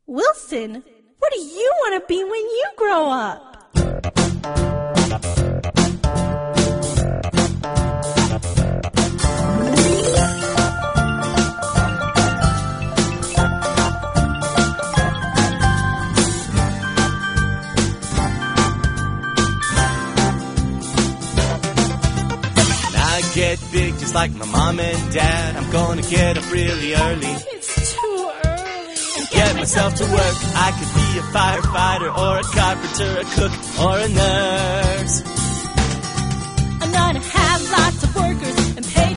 Wilson, what do you want to be when you grow up? Get big just like my mom and dad. I'm gonna get up really early. It's too early. Get myself to work. I could be a firefighter or a carpenter, a cook or a nurse. I'm gonna have lots of workers